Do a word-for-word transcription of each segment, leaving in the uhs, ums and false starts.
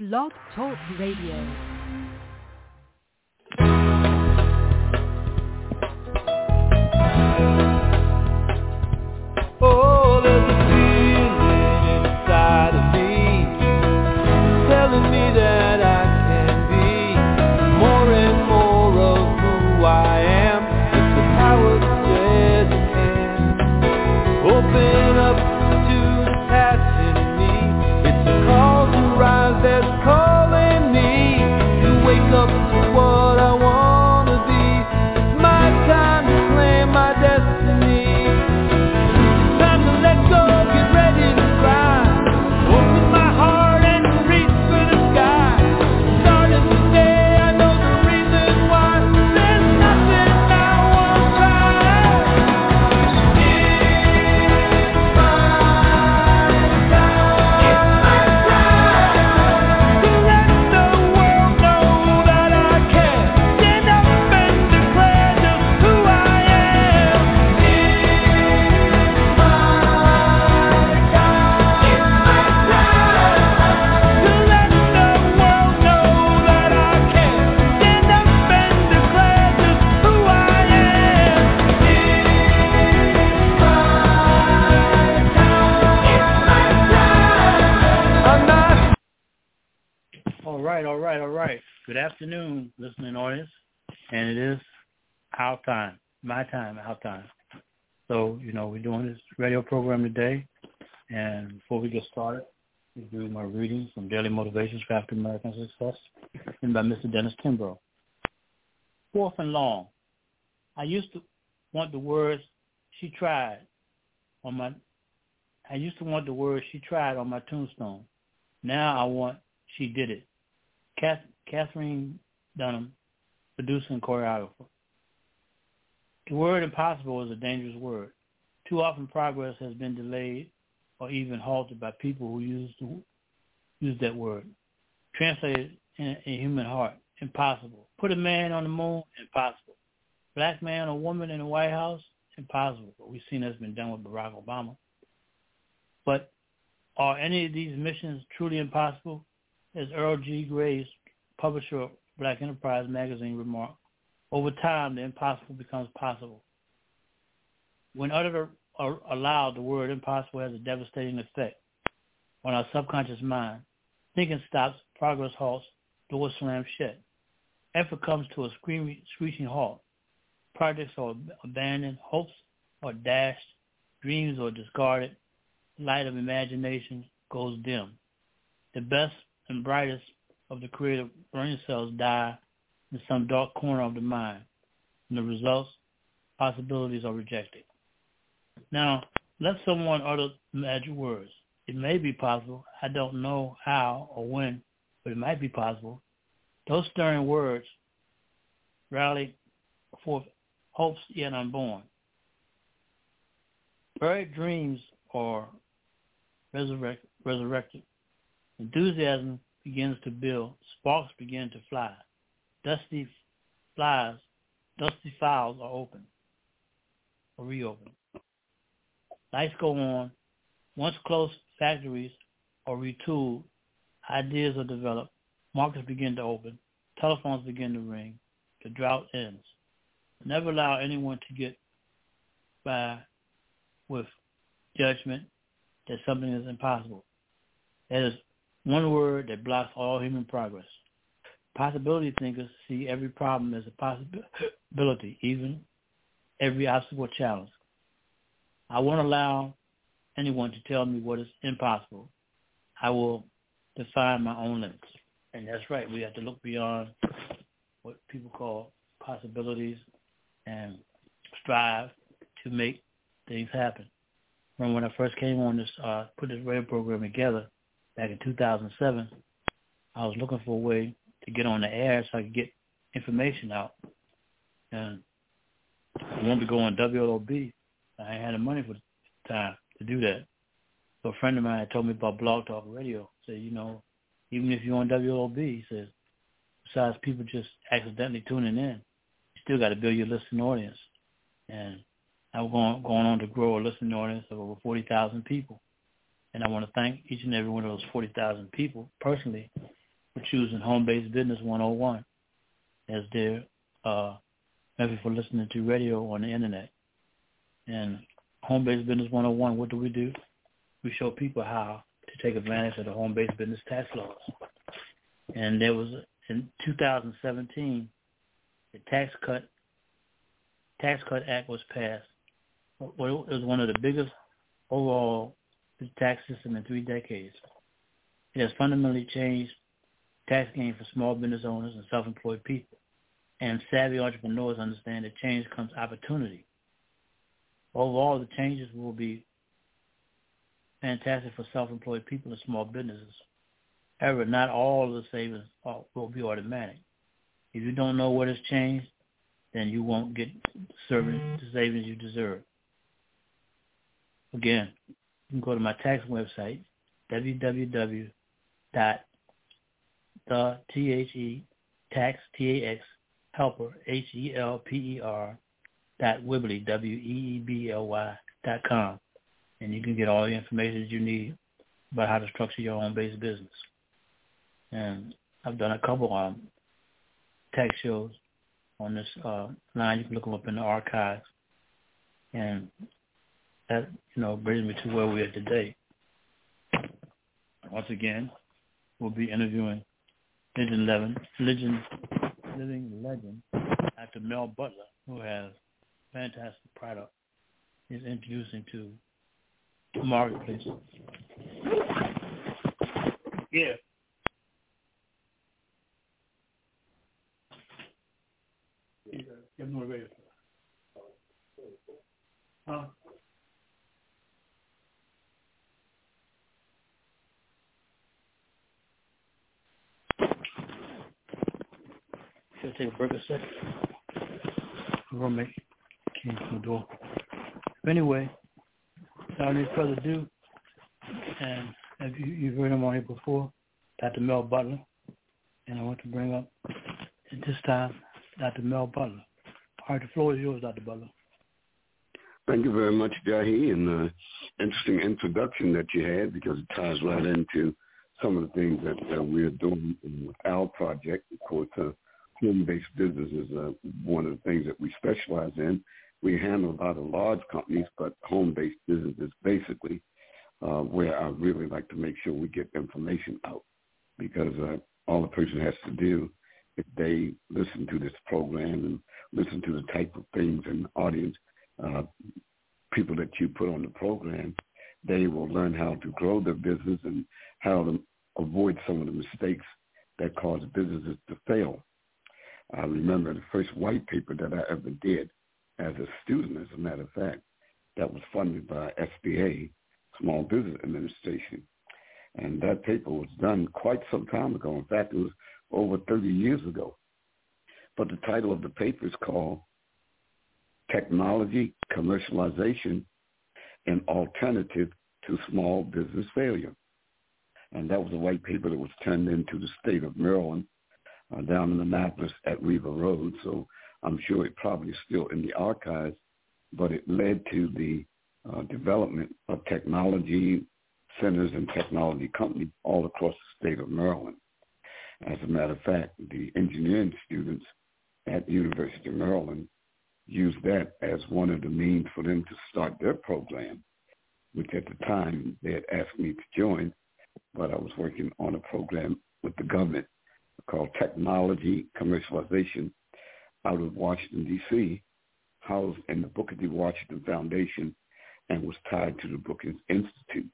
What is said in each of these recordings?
Blog Talk Radio. Oh, there's a feeling inside of me, telling me that I can be more and more of who I am. It's the power that says I can. Open up to the passion in me. It's a call to rise that's calling me to wake up to what I want to be. It's my time to claim my destiny. Good afternoon, listening audience, and it is our time, my time, our time. So, you know, we're doing this radio program today, and before we get started, we do my readings from Daily Motivations for African American Success, written by Mister Dennis Kimbrough. Fourth and long. I used to want the words she tried on my. I used to want the words she tried on my tombstone. Now I want she did it. Kath, Catherine Dunham, producer and choreographer. The word impossible is a dangerous word. Too often progress has been delayed or even halted by people who use, to, use that word. Translated in a human heart, impossible. Put a man on the moon, impossible. Black man or woman in the White House, impossible. But we've seen that's been done with Barack Obama. But are any of these missions truly impossible? As Earl G. Graves, publisher of Black Enterprise magazine, remarked, over time, the impossible becomes possible. When uttered or aloud, the word impossible has a devastating effect on our subconscious mind. Thinking stops, progress halts, doors slam shut. Effort comes to a screaming, screeching halt. Projects are abandoned, hopes are dashed, dreams are discarded, light of imagination goes dim. The best and brightest of the creative brain cells die in some dark corner of the mind. And the results, possibilities are rejected. Now, let someone utter magic words. It may be possible. I don't know how or when, but it might be possible. Those stirring words rally forth hopes yet unborn. Buried dreams are resurrect, resurrected. Enthusiasm begins to build. Sparks begin to fly. Dusty flies, dusty files are open or reopened. Lights go on. Once closed factories are retooled. Ideas are developed. Markets begin to open. Telephones begin to ring. The drought ends. Never allow anyone to get by with judgment that something is impossible. That is one word that blocks all human progress. Possibility thinkers see every problem as a possibility, even every obstacle challenge. I won't allow anyone to tell me what is impossible. I will define my own limits. And that's right. We have to look beyond what people call possibilities and strive to make things happen. From when I first came on this, uh, put this radio program together, back in two thousand seven, I was looking for a way to get on the air so I could get information out. And I wanted to go on W L O B. I ain't had the money for the time to do that. So a friend of mine had told me about Blog Talk Radio. Said, you know, even if you're on W L O B, he says, besides people just accidentally tuning in, you still got to build your listening audience. And I was going, going on to grow a listening audience of over forty thousand people. And I want to thank each and every one of those forty thousand people personally for choosing Home-Based Business one oh one as their uh, method for listening to radio on the internet. And Home-Based Business one oh one, what do we do? We show people how to take advantage of the home-based business tax laws. And there was, in two thousand seventeen, the Tax Cut Tax Cut Act was passed. Well, it was one of the biggest overall tax system in three decades. It has fundamentally changed tax game for small business owners and self-employed people. And savvy entrepreneurs understand that change comes opportunity. Overall, the changes will be fantastic for self-employed people and small businesses. However, not all of the savings will be automatic. If you don't know what has changed, then you won't get the savings you deserve. Again, you can go to my tax website, w w w dot the tax helper h e l p e r dot weebly w e e b l y dot com, and you can get all the information you need about how to structure your own base business. And I've done a couple of um, tax shows on this uh, line. You can look them up in the archives, and that, you know, brings me to where we are today. Once again, we'll be interviewing Legend Living, Legend, Living Legend, Doctor Mel Butler, who has a fantastic product he's introducing to the marketplace. Yeah. Give them a radio. Huh? Should take a break a second. Roommate came from the door. But anyway, without any further ado, and have you, you've heard him on here before, Doctor Mel Butler, and I want to bring up at this time Doctor Mel Butler. All right, the floor is yours, Doctor Butler. Thank you very much, Jahi, and the uh, interesting introduction that you had, because it ties right into some of the things that uh, we're doing in our project. Of course, uh, home-based business is uh, one of the things that we specialize in. We handle a lot of large companies, but home-based business is basically uh, where I really like to make sure we get information out, because uh, all the person has to do, if they listen to this program and listen to the type of things and audience, uh, people that you put on the program, they will learn how to grow their business and how to avoid some of the mistakes that cause businesses to fail. I remember the first white paper that I ever did as a student, as a matter of fact, that was funded by S B A, Small Business Administration. And that paper was done quite some time ago. In fact, it was over thirty years ago. But the title of the paper is called Technology, Commercialization, and Alternative to Small Business Failure. And that was a white paper that was turned into the state of Maryland, uh, down in Annapolis at Riva Road. So I'm sure it probably is still in the archives, but it led to the uh, development of technology centers and technology companies all across the state of Maryland. As a matter of fact, the engineering students at the University of Maryland used that as one of the means for them to start their program, which at the time they had asked me to join, but I was working on a program with the government called Technology Commercialization out of Washington, D C, housed in the Booker T. Washington Foundation, and was tied to the Brookings Institute.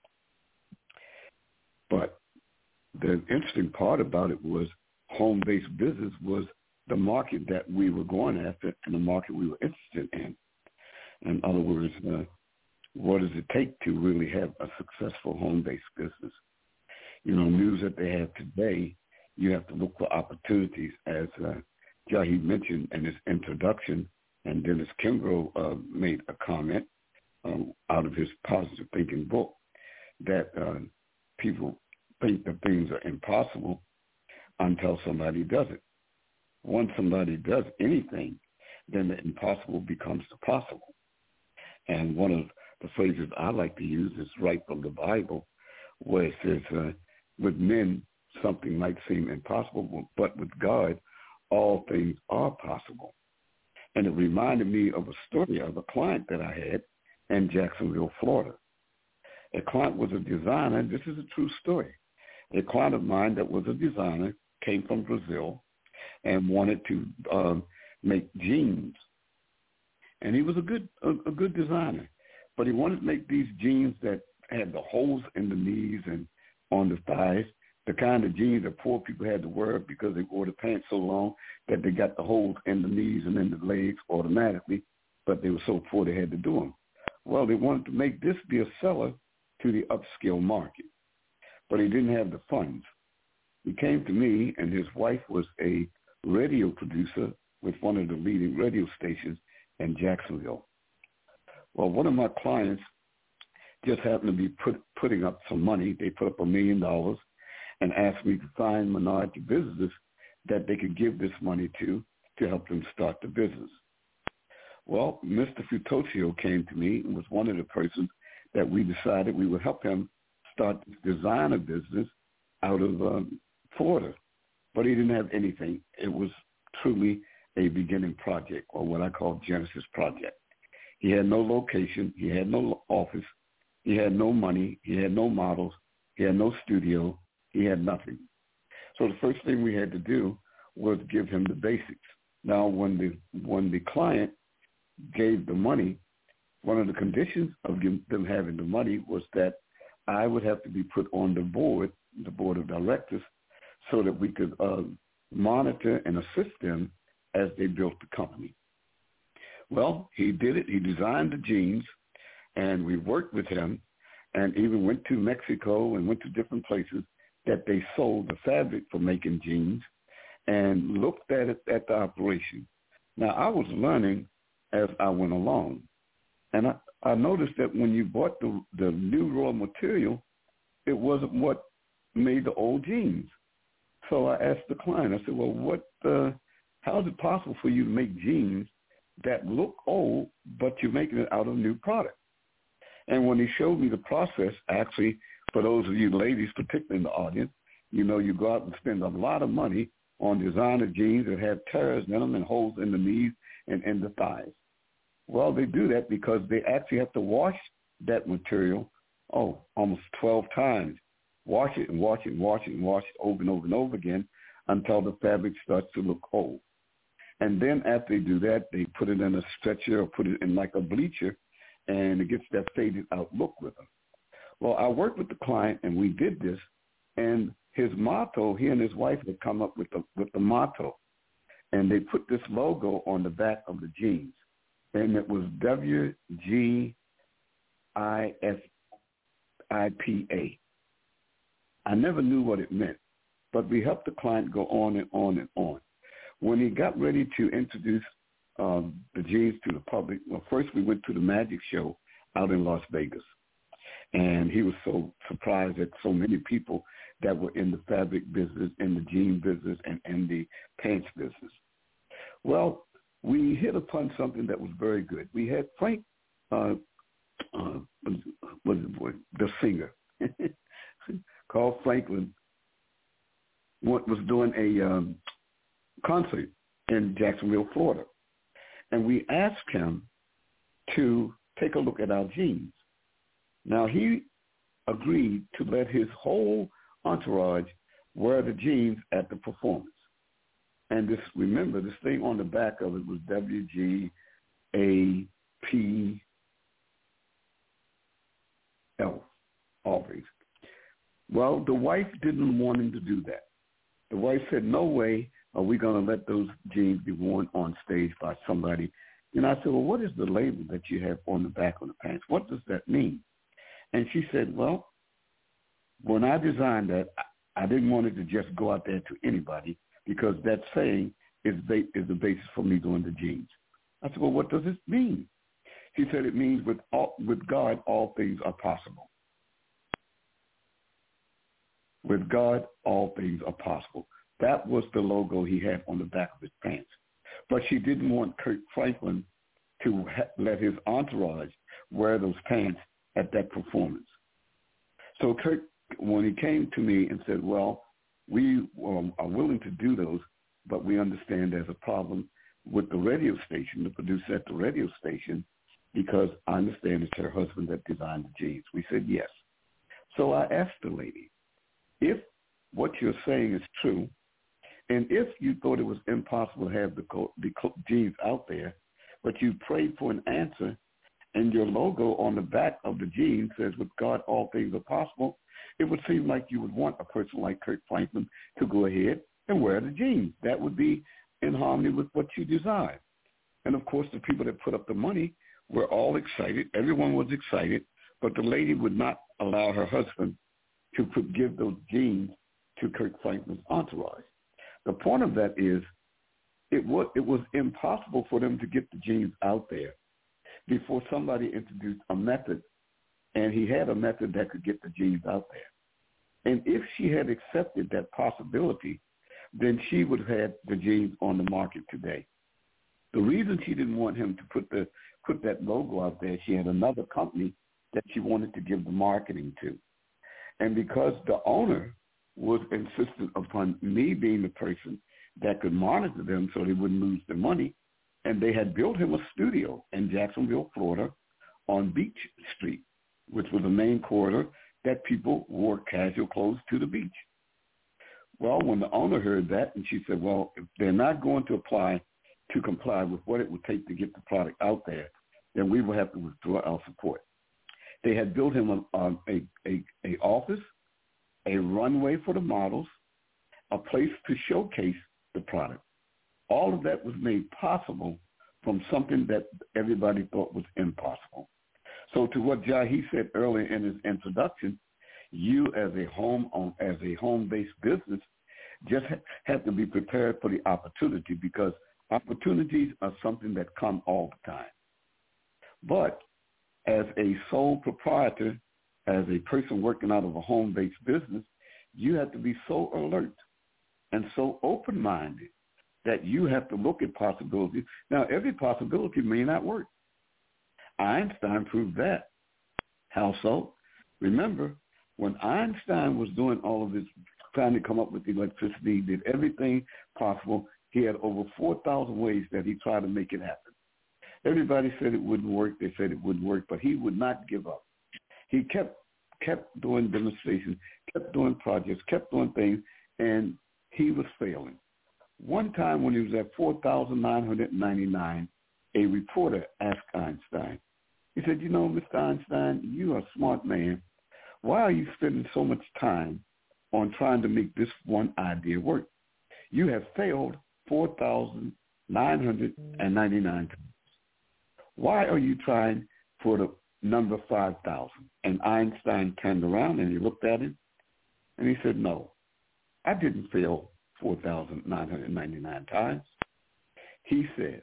But the interesting part about it was home-based business was the market that we were going after and the market we were interested in. In other words, uh, what does it take to really have a successful home-based business? You know, news that they have today, you have to look for opportunities, as uh, Jahi mentioned in his introduction, and Dennis Kimbrough uh, made a comment um, out of his Positive Thinking book, that uh, people think that things are impossible until somebody does it. Once somebody does anything, then the impossible becomes the possible. And one of the phrases I like to use is right from the Bible, where it says, uh, with men, something might seem impossible, but with God, all things are possible. And it reminded me of a story of a client that I had in Jacksonville, Florida. A client was a designer, and this is a true story. A client of mine that was a designer came from Brazil and wanted to um, make jeans. And he was a good a, a good designer, but he wanted to make these jeans that had the holes in the knees and on the thighs, the kind of jeans that poor people had to wear because they wore the pants so long that they got the holes in the knees and in the legs automatically, but they were so poor they had to do them. Well, they wanted to make this be a seller to the upscale market, but he didn't have the funds. He came to me, and his wife was a radio producer with one of the leading radio stations in Jacksonville. Well, one of my clients just happened to be put, putting up some money. They put up a million dollars and asked me to find minority businesses that they could give this money to to help them start the business. Well, Mister Futoccio came to me and was one of the persons that we decided we would help him start this designer business out of um, Florida. But he didn't have anything. It was truly a beginning project, or what I call Genesis project. He had no location. He had no office. He had no money. He had no models. He had no studio. He had nothing. So the first thing we had to do was give him the basics. Now, when the when the client gave the money, one of the conditions of them having the money was that I would have to be put on the board, the board of directors, so that we could uh, monitor and assist them as they built the company. Well, he did it. He designed the jeans, and we worked with him and even went to Mexico and went to different places that they sold the fabric for making jeans and looked at it at the operation. Now, I was learning as I went along, and I, I noticed that when you bought the, the new raw material, it wasn't what made the old jeans. So I asked the client, I said, well, what, uh, how is it possible for you to make jeans that look old, but you're making it out of new product? And when he showed me the process, actually, for those of you ladies, particularly in the audience, you know, you go out and spend a lot of money on designer jeans that have tears in them and holes in the knees and in the thighs. Well, they do that because they actually have to wash that material, oh, almost twelve times. Wash it and wash it and wash it and wash it over and over and over again until the fabric starts to look old. And then after they do that, they put it in a stretcher or put it in like a bleacher, and it gets that faded out look with them. Well, I worked with the client, and we did this, and his motto, he and his wife had come up with the, with the motto, and they put this logo on the back of the jeans, and it was W G I S I P A. I never knew what it meant, but we helped the client go on and on and on. When he got ready to introduce um, the jeans to the public, well, first we went to the Magic Show out in Las Vegas, and he was so surprised at so many people that were in the fabric business, in the jean business, and in the pants business. Well, we hit upon something that was very good. We had Frank, uh, uh, was it, the singer, Carl Franklin, was doing a um, concert in Jacksonville, Florida. And we asked him to take a look at our jeans. Now, he agreed to let his whole entourage wear the jeans at the performance. And this, remember, this thing on the back of it was W G A P L, always. Well, the wife didn't want him to do that. The wife said, no way are we going to let those jeans be worn on stage by somebody. And I said, well, what is the label that you have on the back of the pants? What does that mean? And she said, well, when I designed that, I didn't want it to just go out there to anybody because that saying is, ba- is the basis for me doing the jeans. I said, well, what does it mean? She said it means with all, with God, all things are possible. With God, all things are possible. That was the logo he had on the back of his pants. But she didn't want Kirk Franklin to ha- let his entourage wear those pants at that performance. So Kirk, when he came to me and said, well, we um, are willing to do those, but we understand there's a problem with the radio station, the producer at the radio station, because I understand it's her husband that designed the jeans. We said yes. So I asked the lady, if what you're saying is true, and if you thought it was impossible to have the, co- the co- jeans out there, but you prayed for an answer, and your logo on the back of the jeans says, with God, all things are possible, it would seem like you would want a person like Kirk Franklin to go ahead and wear the jeans. That would be in harmony with what you desire. And, of course, the people that put up the money were all excited. Everyone was excited, but the lady would not allow her husband to put, give those jeans to Kirk Franklin's entourage. The point of that is it was, it was impossible for them to get the jeans out there before somebody introduced a method, and he had a method that could get the jeans out there. And if she had accepted that possibility, then she would have had the jeans on the market today. The reason she didn't want him to put the put that logo out there, she had another company that she wanted to give the marketing to. And because the owner was insistent upon me being the person that could monitor them so they wouldn't lose their money, and they had built him a studio in Jacksonville, Florida, on Beach Street, which was the main corridor that people wore casual clothes to the beach. Well, when the owner heard that, and she said, well, if they're not going to apply to comply with what it would take to get the product out there, then we will have to withdraw our support. They had built him a, a, a, a office, a runway for the models, a place to showcase the product. All of that was made possible from something that everybody thought was impossible. So to what Jahi said earlier in his introduction, you as a home on, as a home-based business just ha- have to be prepared for the opportunity, because opportunities are something that come all the time. But as a sole proprietor, as a person working out of a home-based business, you have to be so alert and so open-minded that you have to look at possibilities. Now, every possibility may not work. Einstein proved that. How so? Remember, when Einstein was doing all of this, trying to come up with electricity, he did everything possible. He had over four thousand ways that he tried to make it happen. Everybody said it wouldn't work. They said it wouldn't work, but he would not give up. He kept kept doing demonstrations, kept doing projects, kept doing things, and he was failing. One time when he was at four thousand nine hundred ninety-nine, a reporter asked Einstein, he said, you know, Mister Einstein, you are a smart man. Why are you spending so much time on trying to make this one idea work? You have failed four thousand nine hundred ninety-nine times. Why are you trying for the number five thousand? And Einstein turned around and he looked at him and he said, no, I didn't fail four thousand nine hundred ninety-nine times. He said,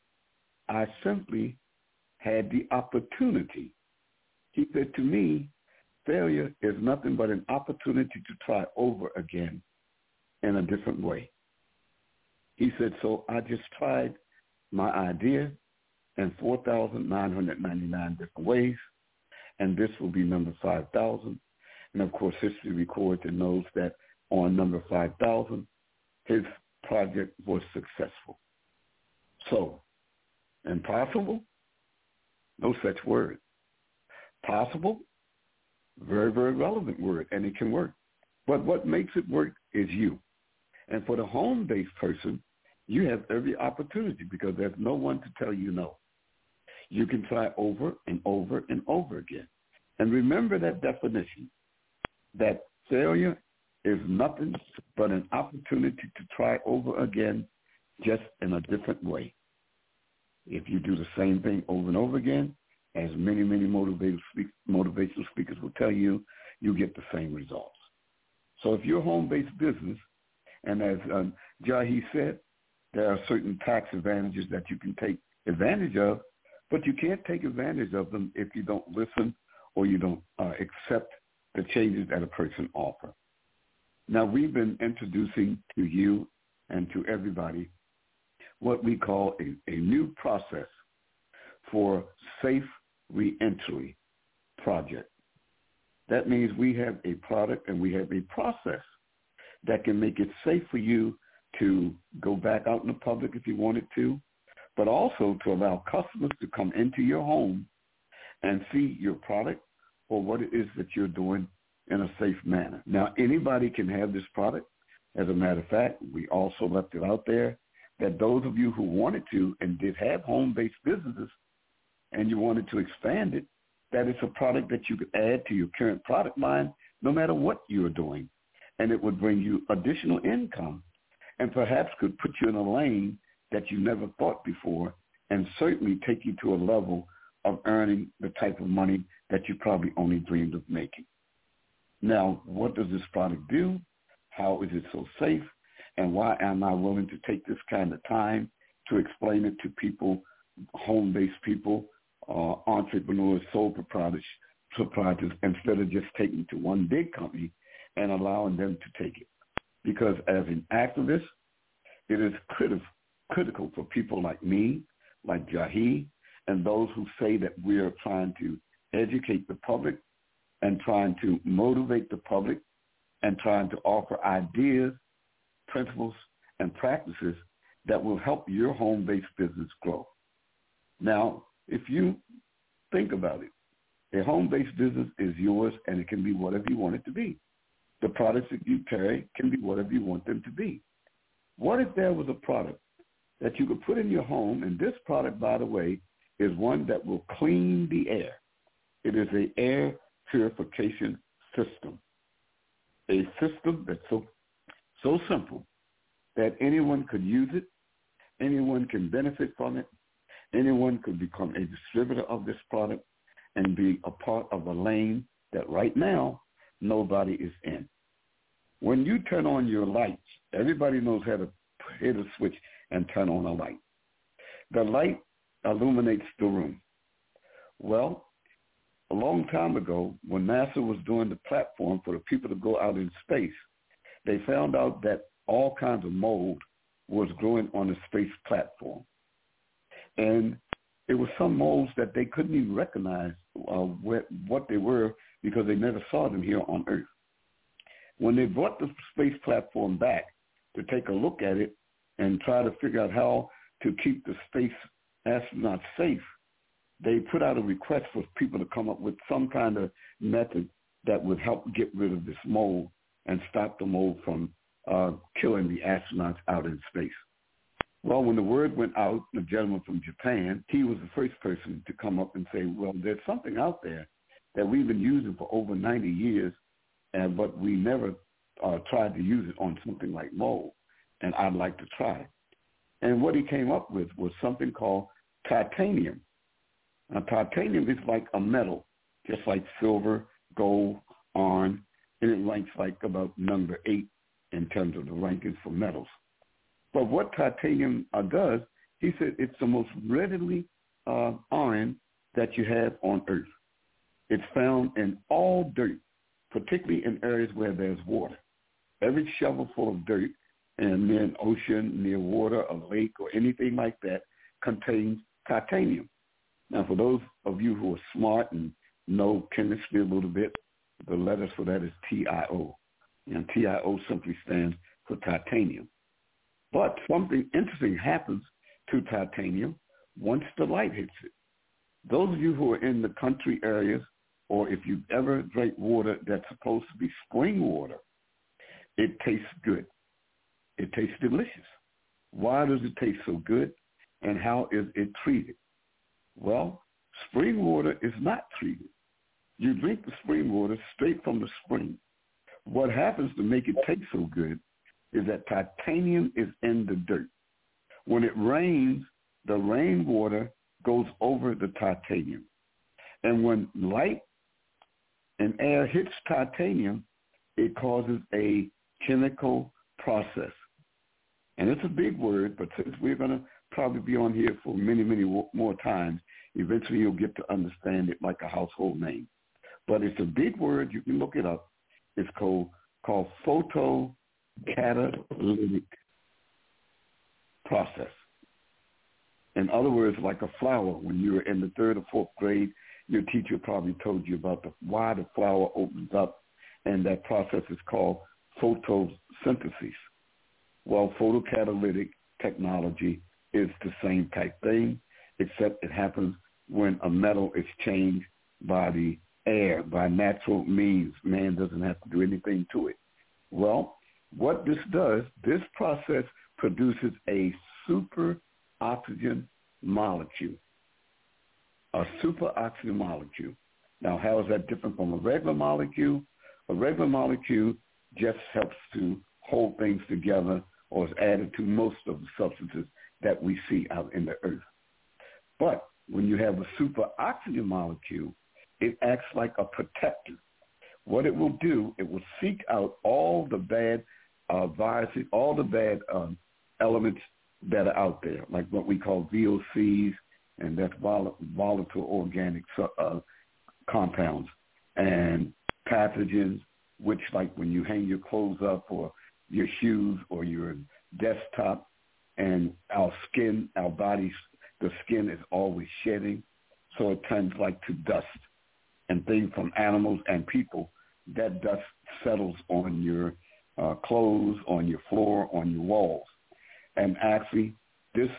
I simply had the opportunity. He said, to me, failure is nothing but an opportunity to try over again in a different way. He said, so I just tried my idea in four thousand nine hundred ninety-nine different ways, and this will be number five thousand. And, of course, history records and knows that on number five thousand, his project was successful. So, impossible? No such word. Possible? Very, very relevant word, and it can work. But what makes it work is you. And for the home-based person, you have every opportunity because there's no one to tell you no. You can try over and over and over again. And remember that definition, that failure is nothing but an opportunity to try over again, just in a different way. If you do the same thing over and over again, as many, many motivational, speak, motivational speakers will tell you, you get the same results. So if you're a home-based business, and as um, Jahi said, there are certain tax advantages that you can take advantage of, but you can't take advantage of them if you don't listen or you don't uh, accept the changes that a person offers. Now, we've been introducing to you and to everybody what we call a, a new process for safe reentry project. That means we have a product and we have a process that can make it safe for you to go back out in the public if you wanted to, but also to allow customers to come into your home and see your product or what it is that you're doing in a safe manner. Now, anybody can have this product. As a matter of fact, we also left it out there that those of you who wanted to and did have home-based businesses and you wanted to expand it, that it's a product that you could add to your current product line no matter what you're doing. And it would bring you additional income and perhaps could put you in a lane that you never thought before and certainly take you to a level of earning the type of money that you probably only dreamed of making. Now, what does this product do? How is it so safe? And why am I willing to take this kind of time to explain it to people, home-based people, uh, entrepreneurs, sole proprietors, proprietors, instead of just taking it to one big company and allowing them to take it? Because as an activist, it is criti- critical for people like me, like Jahi, and those who say that we are trying to educate the public and trying to motivate the public and trying to offer ideas, principles, and practices that will help your home-based business grow. Now, if you think about it, a home-based business is yours and it can be whatever you want it to be. The products that you carry can be whatever you want them to be. What if there was a product that you could put in your home, and this product, by the way, is one that will clean the air. It is an air purification system, a system that's so so simple that anyone could use it, anyone can benefit from it, anyone could become a distributor of this product and be a part of a lane that right now nobody is in. When you turn on your lights, everybody knows how to hit a switch and turn on a light. The light illuminates the room. Well, a long time ago, when NASA was doing the platform for the people to go out in space, they found out that all kinds of mold was growing on the space platform. And it was some molds that they couldn't even recognize uh, what, what they were because they never saw them here on Earth. When they brought the space platform back to take a look at it and try to figure out how to keep the space astronauts safe, they put out a request for people to come up with some kind of method that would help get rid of this mold and stop the mold from uh, killing the astronauts out in space. Well, when the word went out, the gentleman from Japan, he was the first person to come up and say, well, there's something out there that we've been using for over ninety years, and but we never uh, tried to use it on something like mold, and I'd like to try it. And what he came up with was something called titanium. Now, titanium is like a metal, just like silver, gold, iron, and it ranks like about number eight in terms of the rankings for metals. But what titanium uh, does, he said it's the most readily uh, iron that you have on Earth. It's found in all dirt, particularly in areas where there's water. Every shovel full of dirt and near an ocean, near water, a lake, or anything like that contains titanium. Now, for those of you who are smart and know chemistry a little bit, the letters for that is T I O. And T I O simply stands for titanium. But something interesting happens to titanium once the light hits it. Those of you who are in the country areas, or if you've ever drank water that's supposed to be spring water, it tastes good. It tastes delicious. Why does it taste so good, and how is it treated? Well, spring water is not treated. You drink the spring water straight from the spring. What happens to make it taste so good is that titanium is in the dirt. When it rains, the rainwater goes over the titanium. And when light and air hits titanium, it causes a chemical process. And it's a big word, but since we're going to probably be on here for many, many more times, eventually you'll get to understand it like a household name. But it's a big word. You can look it up. It's called, called photocatalytic process. In other words, like a flower, when you were in the third or fourth grade, your teacher probably told you about the, why the flower opens up, and that process is called photosynthesis. Well, photocatalytic technology is the same type thing, except it happens when a metal is changed by the air, by natural means. Man doesn't have to do anything to it. Well, what this does, this process produces a super oxygen molecule. A super oxygen molecule. Now, how is that different from a regular molecule? A regular molecule just helps to hold things together, or is added to most of the substances that we see out in the earth. But when you have a super oxygen molecule, it acts like a protector. What it will do, it will seek out all the bad uh, viruses, all the bad um, elements that are out there, like what we call V O Cs, and that's vol- volatile organic uh, compounds, and pathogens, which, like when you hang your clothes up or your shoes or your desktop, and our skin, our bodies, the skin is always shedding, so it turns like to dust. And things from animals and people, that dust settles on your uh, clothes, on your floor, on your walls. And actually, this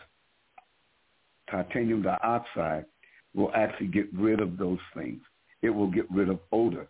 titanium dioxide will actually get rid of those things. It will get rid of odor.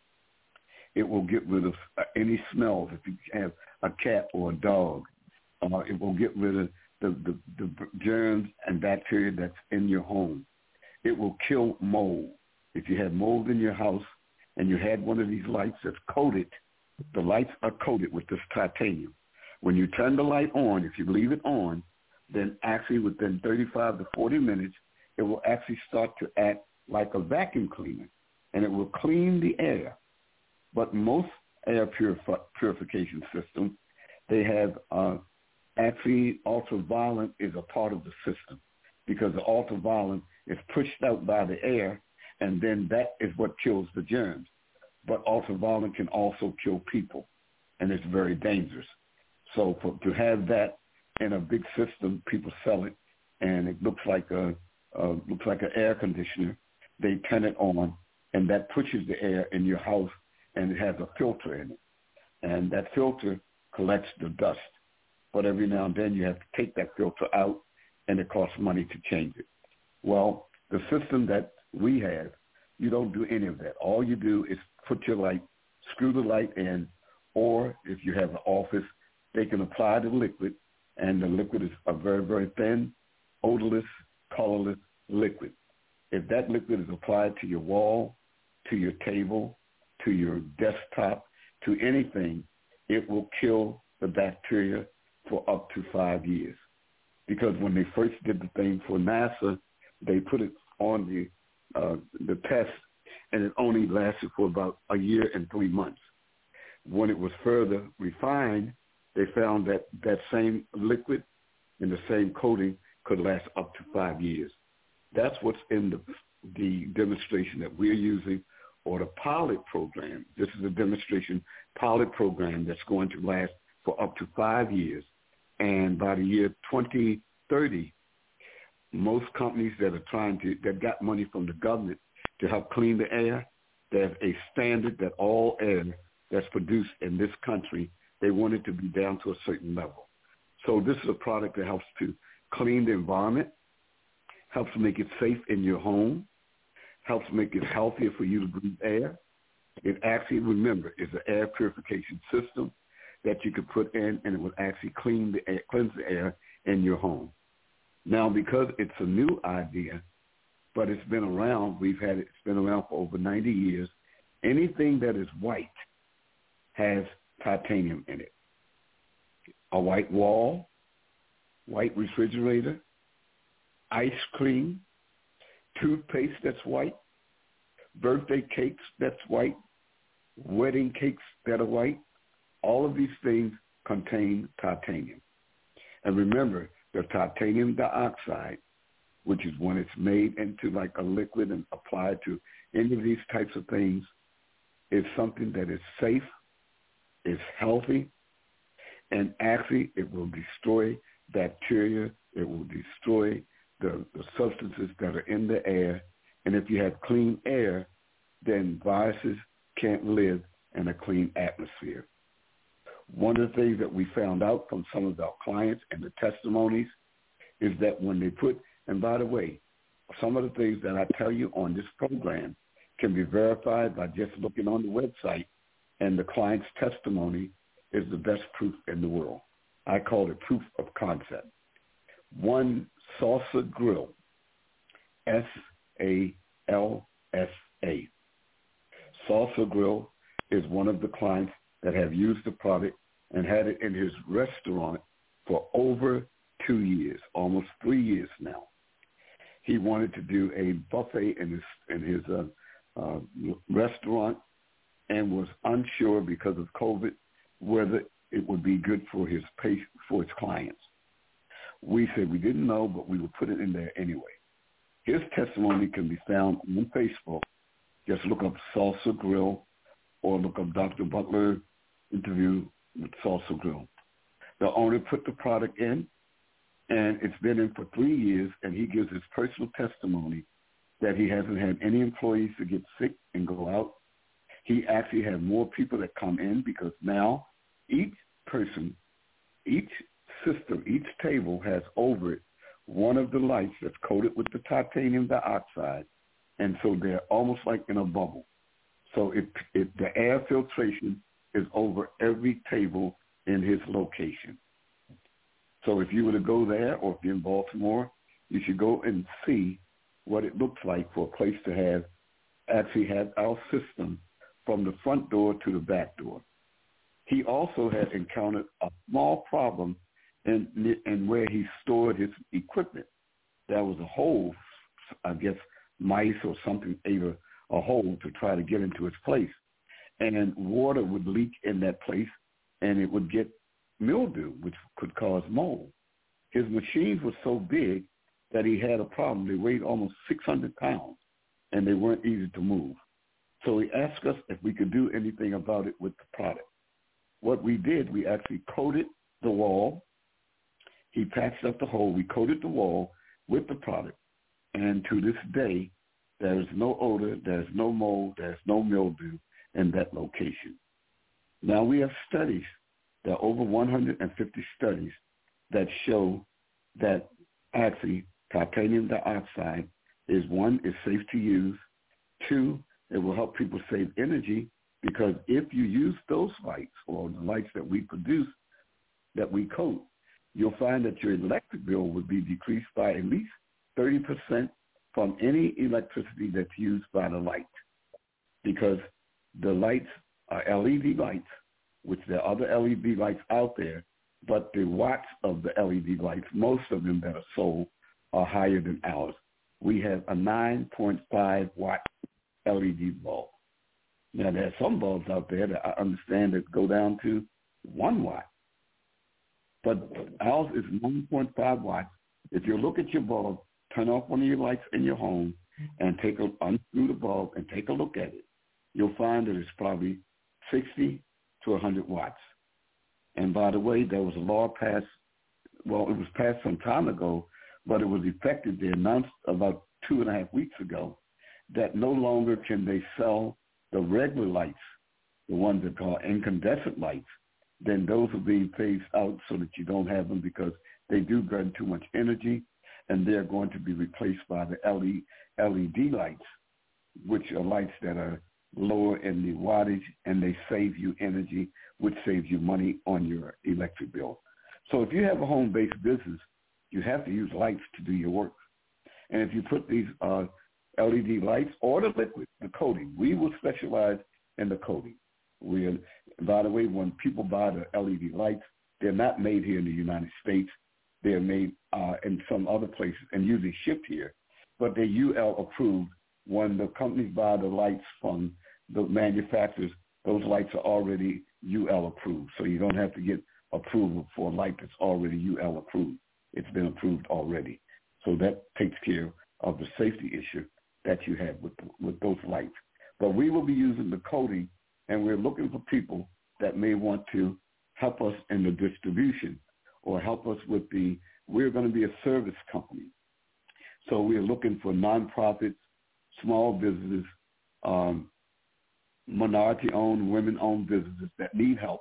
It will get rid of uh, any smells. If you have a cat or a dog, uh, it will get rid of the, the, the germs and bacteria that's in your home. It will kill mold. If you have mold in your house and you had one of these lights that's coated, the lights are coated with this titanium. When you turn the light on, if you leave it on, then actually within thirty-five to forty minutes, it will actually start to act like a vacuum cleaner, and it will clean the air. But most air purif- purification systems, they have uh, actually ultraviolet is a part of the system, because the ultraviolet is pushed out by the air, and then that is what kills the germs. But ultraviolet can also kill people, and it's very dangerous. So for, to have that in a big system, people sell it, and it looks like a uh, looks like an air conditioner. They turn it on, and that pushes the air in your house, and it has a filter in it. And that filter collects the dust. But every now and then you have to take that filter out, and it costs money to change it. Well, the system that we have, you don't do any of that. All you do is put your light, screw the light in, or if you have an office, they can apply the liquid, and the liquid is a very, very thin, odorless, colorless liquid. If that liquid is applied to your wall, to your table, to your desktop, to anything, it will kill the bacteria for up to five years. Because when they first did the thing for NASA, they put it on the uh, the test, and it only lasted for about a year and three months. When it was further refined, they found that that same liquid and the same coating could last up to five years. That's what's in the, the demonstration that we're using, or the pilot program. This is a demonstration pilot program that's going to last for up to five years. And by the year twenty thirty, most companies that are trying to, that got money from the government to help clean the air, there's a standard that all air that's produced in this country, they want it to be down to a certain level. So this is a product that helps to clean the environment, helps make it safe in your home, helps make it healthier for you to breathe air. It actually, remember, is an air purification system that you could put in, and it will actually clean the air, cleanse the air in your home. Now, because it's a new idea, but it's been around, we've had it, it's been around for over ninety years, anything that is white has titanium in it. A white wall, white refrigerator, ice cream, toothpaste that's white, birthday cakes that's white, wedding cakes that are white, all of these things contain titanium. And remember, the titanium dioxide, which is when it's made into like a liquid and applied to any of these types of things, is something that is safe, is healthy, and actually it will destroy bacteria, it will destroy the, the substances that are in the air. And if you have clean air, then viruses can't live in a clean atmosphere. One of the things that we found out from some of our clients and the testimonies is that when they put, and by the way, some of the things that I tell you on this program can be verified by just looking on the website, and the client's testimony is the best proof in the world. I call it proof of concept. One Salsa Grill, S A L S A. Salsa Grill is one of the clients that have used the product and had it in his restaurant for over two years, almost three years now. He wanted to do a buffet in his in his uh, uh, restaurant and was unsure because of COVID whether it would be good for his patient, for his clients. We said we didn't know, but we would put it in there anyway. His testimony can be found on Facebook. Just look up Salsa Grill or look up Doctor Butler interview with Salsa Grill. The owner put the product in, and it's been in for three years, and he gives his personal testimony that he hasn't had any employees to get sick and go out. He actually had more people that come in because now each person, each system, each table has over it one of the lights that's coated with the titanium dioxide, and so they're almost like in a bubble. So it, it, the air filtration is over every table in his location. So if you were to go there, or if you're in Baltimore, you should go and see what it looks like for a place to have, actually have our system from the front door to the back door. He also had encountered a small problem in, in where he stored his equipment. There was a hole, I guess mice or something ate a, a hole to try to get into its place. And water would leak in that place, and it would get mildew, which could cause mold. His machines were so big that he had a problem. They weighed almost six hundred pounds, and they weren't easy to move. So he asked us if we could do anything about it with the product. What we did, we actually coated the wall. He patched up the hole. We coated the wall with the product. And to this day, there is no odor, there is no mold, there is no mildew in that location. Now, we have studies. There are over one hundred fifty studies that show that actually titanium dioxide is, one, is safe to use. Two, it will help people save energy, because if you use those lights or the lights that we produce, that we coat, you'll find that your electric bill would be decreased by at least thirty percent from any electricity that's used by the light, because the lights are L E D lights, which there are other L E D lights out there, but the watts of the L E D lights, most of them that are sold, are higher than ours. We have a nine point five watt L E D bulb. Now, there are some bulbs out there that I understand that go down to one watt, but ours is nine point five watts. If you look at your bulb, turn off one of your lights in your home and take a, unscrew the bulb and take a look at it, you'll find that it's probably sixty to one hundred watts. And by the way, there was a law passed, well, it was passed some time ago, but it was effective. They announced about two and a half weeks ago that no longer can they sell the regular lights, the ones that are called incandescent lights. Then those are being phased out so that you don't have them, because they do burn too much energy, and they're going to be replaced by the L E D lights, which are lights that are lower in the wattage, and they save you energy, which saves you money on your electric bill. So if you have a home-based business, you have to use lights to do your work. And if you put these uh, L E D lights or the liquid, the coating, we will specialize in the coating. We are, by the way, when people buy the L E D lights, they're not made here in the United States. They're made uh, in some other places and usually shipped here, but they're U L approved. When the companies buy the lights from the manufacturers, those lights are already U L approved, so you don't have to get approval for a light that's already U L approved. It's been approved already. So that takes care of the safety issue that you have with, with those lights. But we will be using the coating, and we're looking for people that may want to help us in the distribution or help us with the, we're going to be a service company. So we're looking for nonprofits, small businesses, um, minority-owned, women-owned businesses that need help.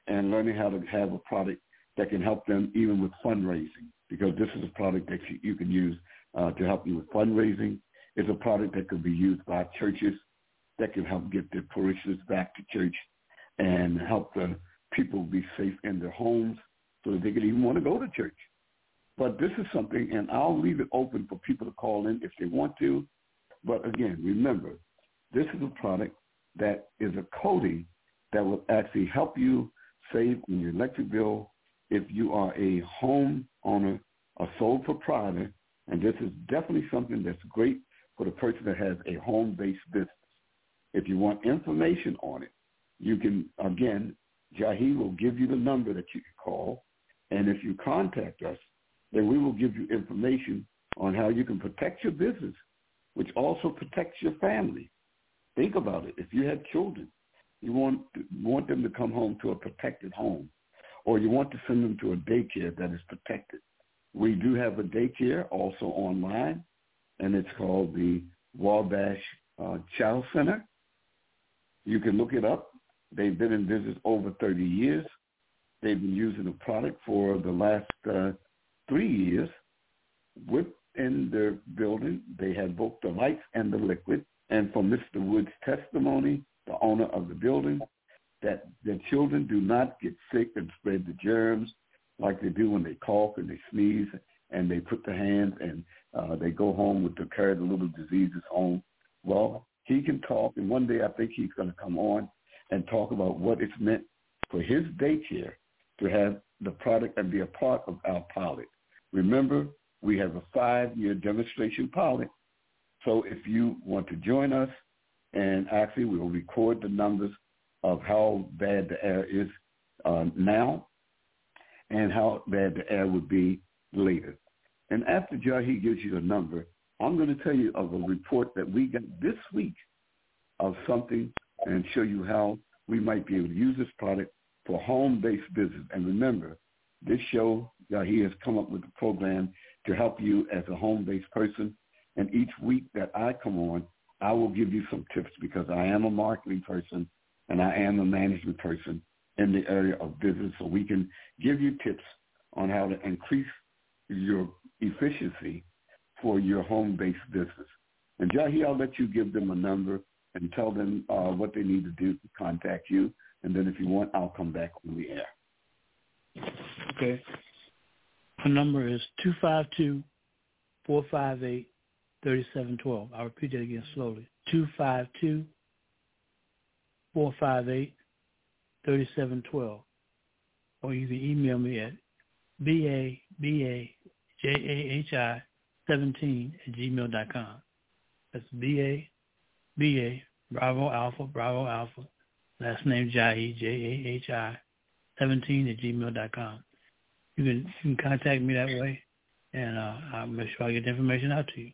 and learning how to have a product that can help them even with fundraising, because this is a product that you, you can use uh, to help you with fundraising. It's a product that could be used by churches that can help get their parishioners back to church and help the people be safe in their homes so that they can even want to go to church. But this is something, and I'll leave it open for people to call in if they want to. But again, remember, this is a product that is a coating that will actually help you save on your electric bill if you are a home owner, a sole proprietor, and this is definitely something that's great for the person that has a home-based business. If you want information on it, you can, again, Jahi will give you the number that you can call, and if you contact us, then we will give you information on how you can protect your business, which also protects your family. Think about it. If you have children, you want want them to come home to a protected home, or you want to send them to a daycare that is protected. We do have a daycare also online, and it's called the Wabash uh, Child Center. You can look it up. They've been in business over thirty years. They've been using the product for the last uh, three years. Within their building, they have both the lights and the liquid. And from Mister Wood's testimony, the owner of the building, that the children do not get sick and spread the germs like they do when they cough and they sneeze, and they put their hands and uh, they go home with the carry the little diseases home. Well, he can talk, and one day I think he's going to come on and talk about what it's meant for his daycare to have the product and be a part of our pilot. Remember, we have a five-year demonstration pilot. So if you want to join us, and actually we'll record the numbers of how bad the air is uh, now and how bad the air would be later. And after Jahi gives you the number, I'm going to tell you of a report that we got this week of something and show you how we might be able to use this product for home-based business. And remember, this show, Jahi has come up with a program to help you as a home-based person. And each week that I come on, I will give you some tips because I am a marketing person and I am a management person in the area of business. So we can give you tips on how to increase your efficiency for your home-based business. And Jahi, I'll let you give them a number and tell them uh, what they need to do to contact you. And then if you want, I'll come back on the air. Okay. The number is two five two, four five eight, three seven one two. I'll repeat that again slowly. two five two, four five eight, three seven one two. Or you can email me at B A B A J A H I seventeen at gmail dot com. That's B A B A Bravo Alpha Bravo Alpha. Last name Jahi J A H I seventeen at gmail dot com. You can you can contact me that way, and uh, I'll make sure I get the information out to you.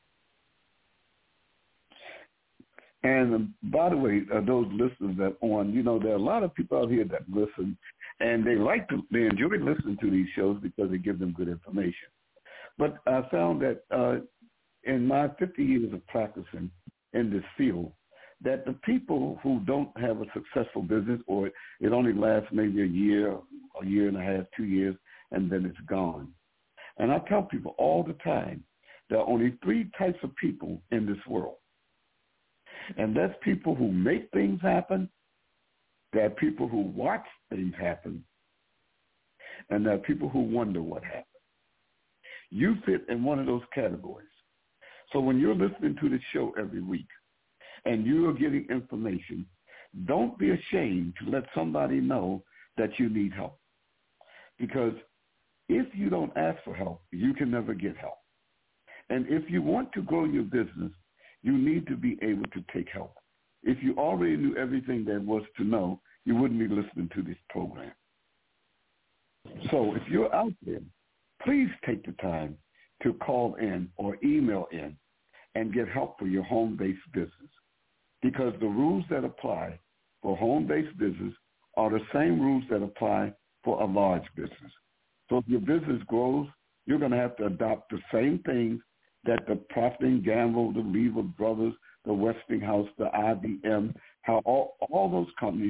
And um, by the way, uh, those listeners that on, you know, there are a lot of people out here that listen, and they like to, they enjoy listening to these shows because they give them good information. But I found that uh, in my fifty years of practicing in this field, that the people who don't have a successful business, or it only lasts maybe a year, a year and a half, two years, and then it's gone. And I tell people all the time, there are only three types of people in this world. And that's people who make things happen, there are people who watch things happen, and there are people who wonder what happened. You fit in one of those categories. So when you're listening to this show every week and you are getting information, don't be ashamed to let somebody know that you need help. Because if you don't ask for help, you can never get help. And if you want to grow your business, you need to be able to take help. If you already knew everything there was to know, you wouldn't be listening to this program. So if you're out there, please take the time to call in or email in and get help for your home-based business, because the rules that apply for home-based business are the same rules that apply for a large business. So if your business grows, you're going to have to adopt the same things that the Procter and Gamble, the Lever Brothers, the Westinghouse, the I B M, how all, all those companies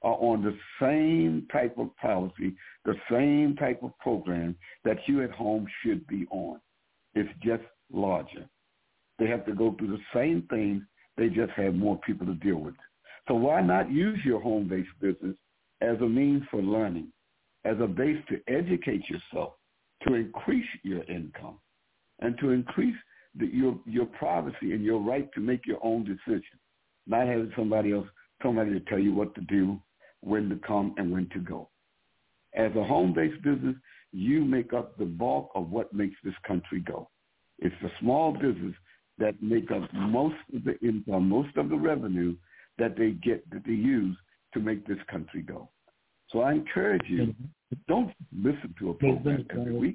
are on the same type of policy, the same type of program that you at home should be on. It's just larger. They have to go through the same things. They just have more people to deal with. So why not use your home-based business as a means for learning, as a base to educate yourself, to increase your income, and to increase the, your your privacy and your right to make your own decisions, not having somebody else, somebody to tell you what to do, when to come, and when to go. As a home-based business, you make up the bulk of what makes this country go. It's the small business that make up most of the income, most of the revenue that they get, that they use to make this country go. So I encourage you, don't listen to a program every week.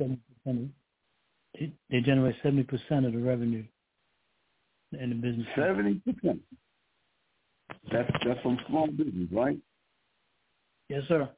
They generate seventy percent of the revenue in the business. seventy percent. That's, that's from small business, right? Yes, sir.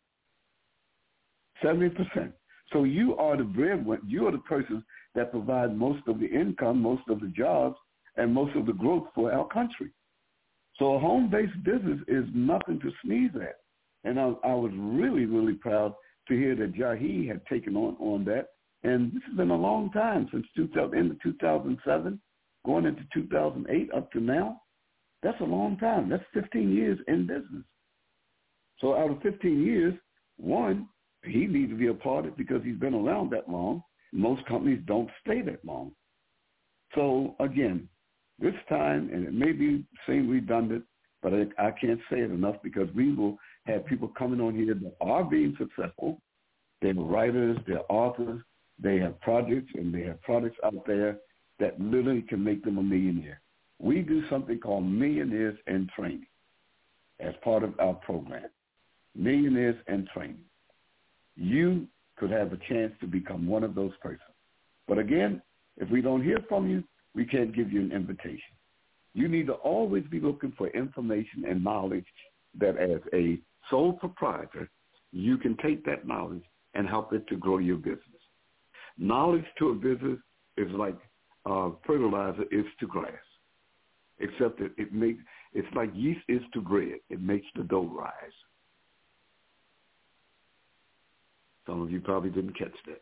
seventy percent. So you are the breadwinner. You are the person that provide most of the income, most of the jobs, and most of the growth for our country. So a home-based business is nothing to sneeze at. And I, I was really, really proud to hear that Jahi had taken on, on that. And this has been a long time, since two thousand, into two thousand seven, going into two thousand eight up to now. That's a long time. That's fifteen years in business. So out of fifteen years, one, he needs to be applauded because he's been around that long. Most companies don't stay that long. So, again, this time, and it may be seem redundant, but I, I can't say it enough because we will have people coming on here that are being successful. They're writers, they're authors, they have projects, and they have products out there that literally can make them a millionaire. We do something called Millionaires in Training as part of our program. Millionaires in Training. You could have a chance to become one of those persons. But again, if we don't hear from you, we can't give you an invitation. You need to always be looking for information and knowledge that as a sole proprietor, you can take that knowledge and help it to grow your business. Knowledge to a business is like uh, fertilizer is to grass, except that it makes, it's like yeast is to bread. It makes the dough rise. Some of you probably didn't catch that.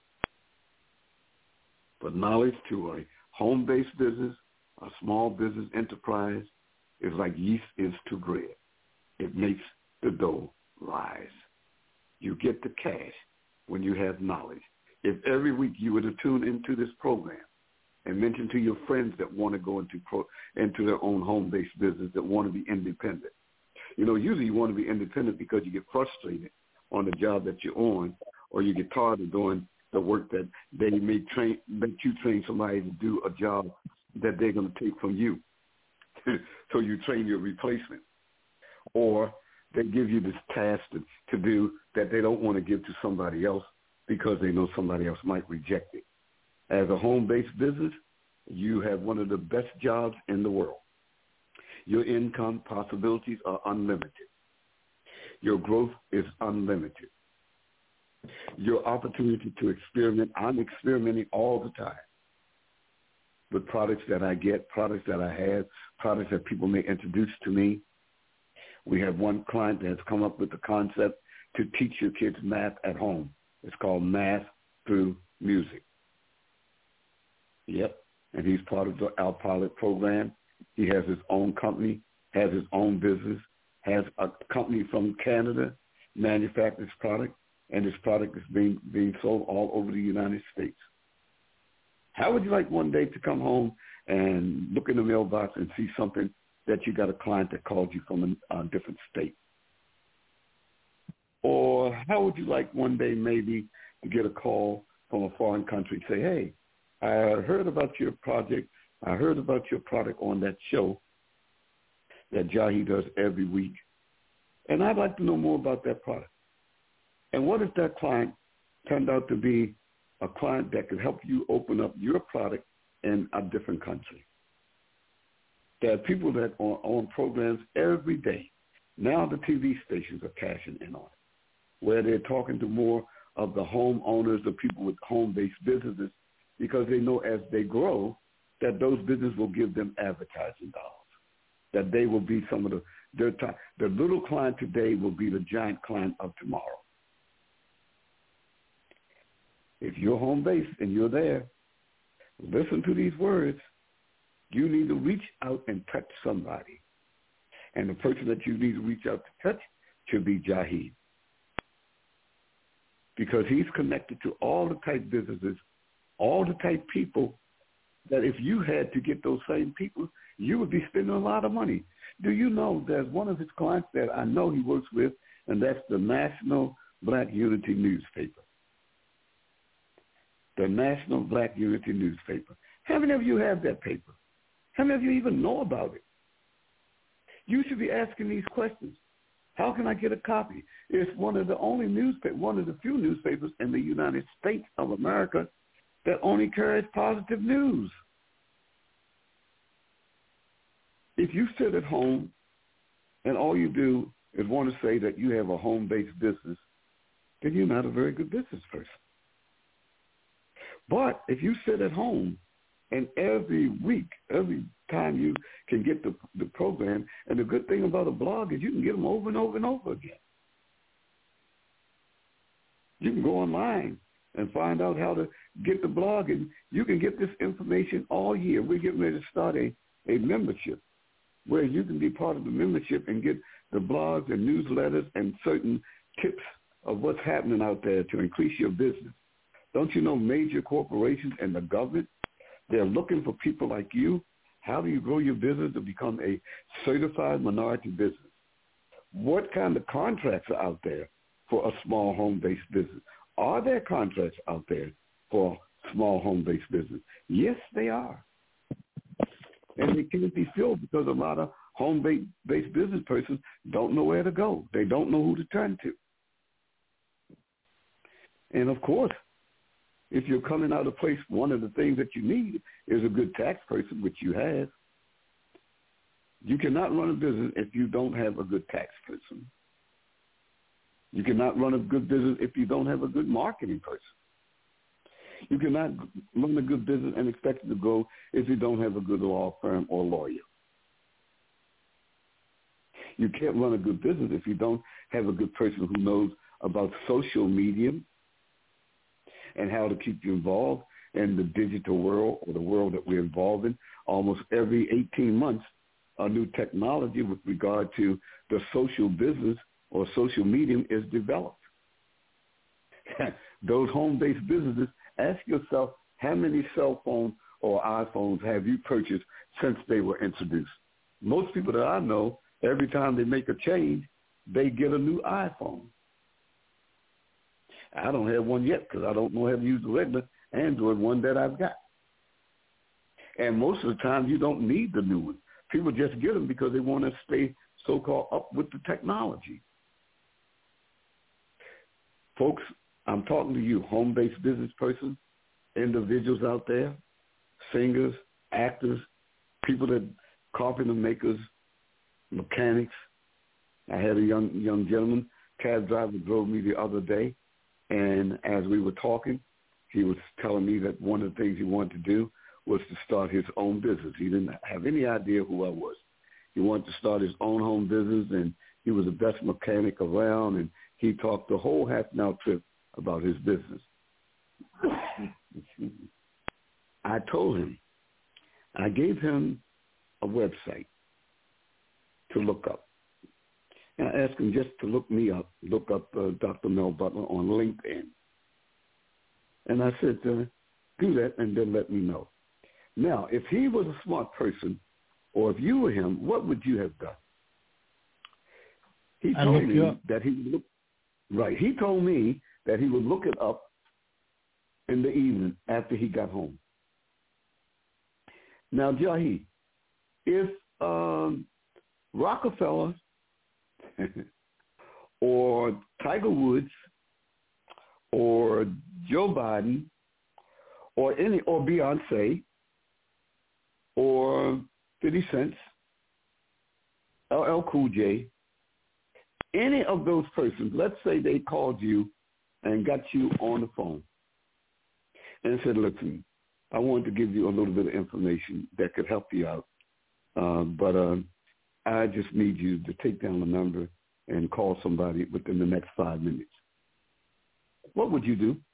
But knowledge to a home-based business, a small business enterprise, is like yeast is to bread. It makes the dough rise. You get the cash when you have knowledge. If every week you were to tune into this program and mention to your friends that want to go into pro, into their own home-based business, that want to be independent. You know, usually you want to be independent because you get frustrated on the job that you're on, or you get tired of doing the work that they may train, that you train somebody to do a job that they're going to take from you. So you train your replacement. Or they give you this task to, to do that they don't want to give to somebody else because they know somebody else might reject it. As a home-based business, you have one of the best jobs in the world. Your income possibilities are unlimited. Your growth is unlimited. Your opportunity to experiment, I'm experimenting all the time with products that I get, products that I have, products that people may introduce to me. We have one client that's come up with the concept to teach your kids math at home. It's called Math Through Music. Yep, and he's part of the, our pilot program. He has his own company, has his own business, has a company from Canada, manufactures product, and this product is being being sold all over the United States. How would you like one day to come home and look in the mailbox and see something that you got a client that called you from a, a different state? Or how would you like one day maybe to get a call from a foreign country and say, hey, I heard about your project, I heard about your product on that show that Jahi does every week, and I'd like to know more about that product. And what if that client turned out to be a client that could help you open up your product in a different country? There are people that are on programs every day. Now the T V stations are cashing in on it, where they're talking to more of the homeowners, the people with home-based businesses, because they know as they grow that those businesses will give them advertising dollars, that they will be some of the, Their time, the little client today will be the giant client of tomorrow. If you're home based and you're there, listen to these words. You need to reach out and touch somebody. And the person that you need to reach out to touch should be Jahi. Because he's connected to all the type businesses, all the type people that if you had to get those same people, you would be spending a lot of money. Do you know there's one of his clients that I know he works with, and that's the National Black Unity newspaper. The National Black Unity newspaper. How many of you have that paper? How many of you even know about it? You should be asking these questions. How can I get a copy? It's one of the only newspaper, one of the few newspapers in the United States of America that only carries positive news. If you sit at home and all you do is want to say that you have a home-based business, then you're not a very good business person. But if you sit at home and every week, every time you can get the, the program, and the good thing about a blog is you can get them over and over and over again. You can go online and find out how to get the blog, and you can get this information all year. We're getting ready to start a, a membership where you can be part of the membership and get the blogs and newsletters and certain tips of what's happening out there to increase your business. Don't you know major corporations and the government, they're looking for people like you? How do you grow your business to become a certified minority business? What kind of contracts are out there for a small home-based business? Are there contracts out there for small home-based business? Yes, they are. And they can't be filled because a lot of home-based business persons don't know where to go. They don't know who to turn to. And, of course, if you're coming out of a place, one of the things that you need is a good tax person, which you have. You cannot run a business if you don't have a good tax person. You cannot run a good business if you don't have a good marketing person. You cannot run a good business and expect it to grow if you don't have a good law firm or lawyer. You can't run a good business if you don't have a good person who knows about social media and how to keep you involved in the digital world or the world that we're involved in. Almost every eighteen months, a new technology with regard to the social business or social medium is developed. Those home-based businesses, ask yourself, how many cell phones or iPhones have you purchased since they were introduced? Most people that I know, every time they make a change, they get a new iPhone. I don't have one yet because I don't know how to use the regular Android one that I've got. And most of the time, you don't need the new one. People just get them because they want to stay so-called up with the technology. Folks, I'm talking to you, home-based business person, individuals out there, singers, actors, people that carpenter makers, mechanics. I had a young young gentleman, cab driver, drove me the other day. And as we were talking, he was telling me that one of the things he wanted to do was to start his own business. He didn't have any idea who I was. He wanted to start his own home business, and he was the best mechanic around, and he talked the whole half-an-hour trip about his business. I told him, I gave him a website to look up. And I asked him just to look me up, look up uh, Doctor Mel Butler on LinkedIn. And I said, uh, do that and then let me know. Now, if he was a smart person, or if you were him, what would you have done? He told me that he would look, right. He told me that he would look it up in the evening after he got home. Now, Jahi, if um, Rockefeller or Tiger Woods or Joe Biden or any or Beyonce or fifty Cent, L L Cool J, any of those persons, let's say they called you and got you on the phone and said, listen, I want to give you a little bit of information that could help you out, uh, but uh, I just need you to take down the number and call somebody within the next five minutes. What would you do?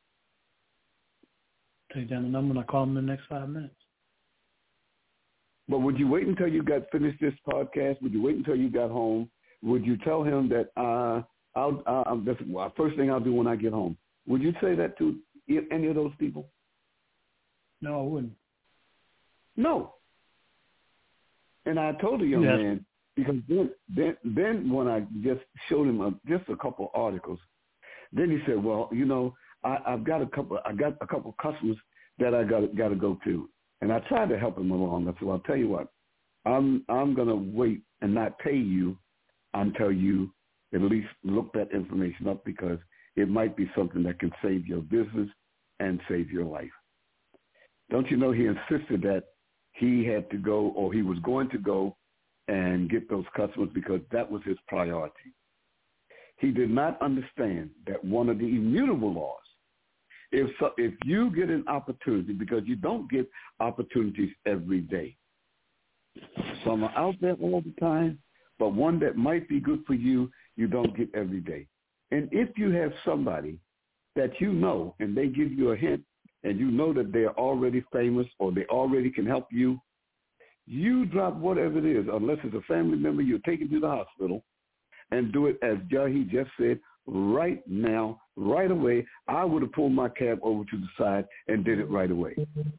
Take down the number and I call them in the next five minutes. But would you wait until you got finished this podcast? Would you wait until you got home? Would you tell him that uh, I'll, uh, that's the first thing I'll do when I get home? Would you say that to any of those people? No, I wouldn't. No. And I told the young yes. man, because then, then, then when I just showed him a, just a couple articles, then he said, "Well, you know, I, I've got a couple. I got a couple customers that I got got to go to." And I tried to help him along. I said, "Well, I'll tell you what, I'm I'm gonna wait and not pay you until you at least look that information up, because it might be something that can save your business and save your life." Don't you know, he insisted that he had to go, or he was going to go and get those customers because that was his priority. He did not understand that one of the immutable laws, if so, if you get an opportunity, because you don't get opportunities every day. Some are out there all the time, but one that might be good for you, you don't get every day. And if you have somebody that you know and they give you a hint and you know that they're already famous or they already can help you, you drop whatever it is, unless it's a family member you're taking to the hospital, and do it as Jahi just said, right now, right away. I would have pulled my cab over to the side and did it right away.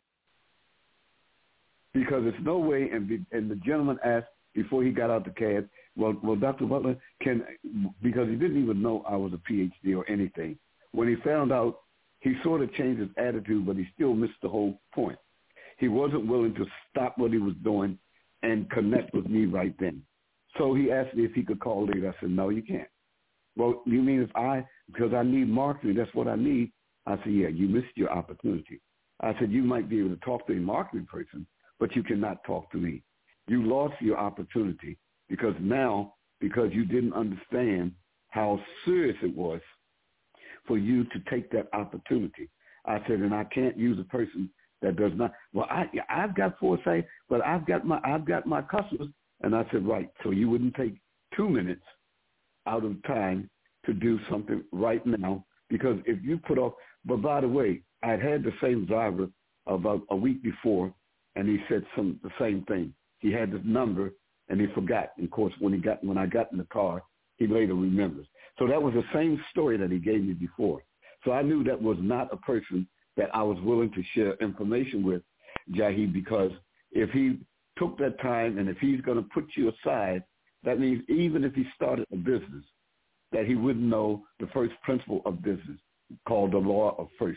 Because there's no way, and the, and the gentleman asked before he got out the cab, well, well, Doctor Butler, can, because he didn't even know I was a P H D or anything. When he found out, he sort of changed his attitude, but he still missed the whole point. He wasn't willing to stop what he was doing and connect with me right then. So he asked me if he could call later. I said, no, you can't. Well, you mean if I, because I need marketing, that's what I need? I said, yeah, you missed your opportunity. I said, you might be able to talk to a marketing person, but you cannot talk to me. You lost your opportunity because now, because you didn't understand how serious it was for you to take that opportunity. I said, and I can't use a person that does not. Well, I, I've got foresight, but I've got my, I've got my customers. And I said, right. So you wouldn't take two minutes out of time to do something right now, because if you put off. But by the way, I'd had the same driver about a week before, and he said some the same thing. He had this number, and he forgot. And of course, when he got when I got in the car, he later remembers. So that was the same story that he gave me before. So I knew that was not a person that I was willing to share information with, Jahi, because if he took that time and if he's going to put you aside, that means even if he started a business, that he wouldn't know the first principle of business called the law of first.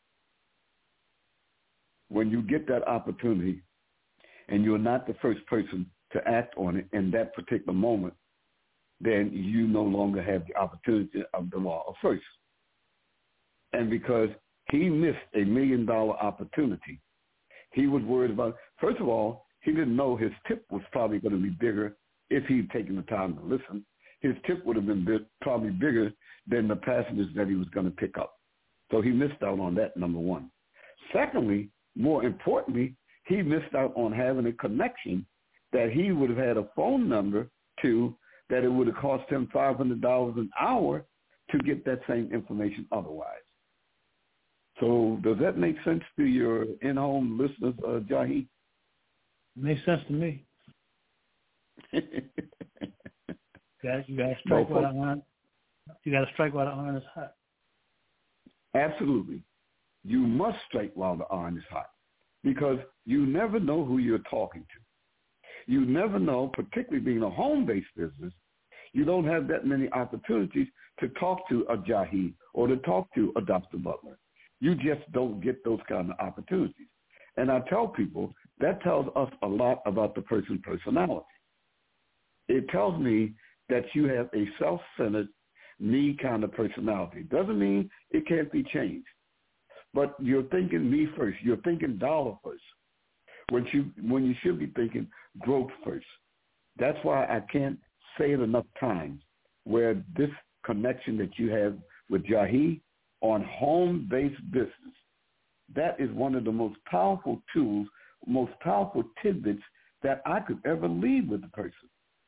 When you get that opportunity and you're not the first person to act on it in that particular moment, then you no longer have the opportunity of the law of first. And because he missed a million dollar opportunity, he was worried about, first of all, he didn't know his tip was probably going to be bigger if he'd taken the time to listen. His tip would have been big, probably bigger than the passengers that he was going to pick up. So he missed out on that, number one. Secondly, more importantly, he missed out on having a connection that he would have had a phone number to, that it would have cost him five hundred dollars an hour to get that same information otherwise. So does that make sense to your in-home listeners, uh, Jahi? Makes sense to me. you got you got to strike while the iron. You got to strike while the iron is hot. Absolutely, you must strike while the iron is hot, because you never know who you're talking to. You never know, particularly being a home-based business, you don't have that many opportunities to talk to a Jahi or to talk to a Doctor Butler. You just don't get those kind of opportunities. And I tell people that tells us a lot about the person's personality. It tells me that you have a self-centered, me kind of personality. Doesn't mean it can't be changed. But you're thinking me first. You're thinking dollar first, when you, when you should be thinking growth first. That's why I can't say it enough times, where this connection that you have with Jahi on home-based business, that is one of the most powerful tools, most powerful tidbits that I could ever leave with the person.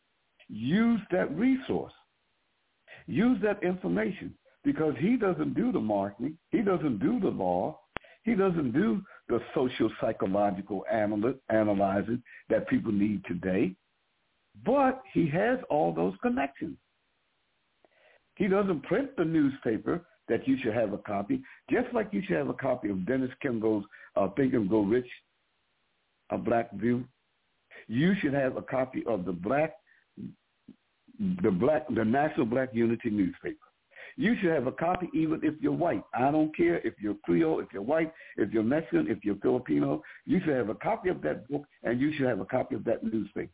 use that resource. Use that information, because he doesn't do the marketing. He doesn't do the law. He doesn't do the social psychological analy- analyzing that people need today. But he has all those connections. He doesn't print the newspaper that you should have a copy, just like you should have a copy of Dennis Kimbro's uh, Think and Grow Rich, A Black View. You should have a copy of the Black, the Black, the National Black Unity newspaper. You should have a copy even if you're white. I don't care if you're Creole, if you're white, if you're Mexican, if you're Filipino. You should have a copy of that book, and you should have a copy of that newspaper.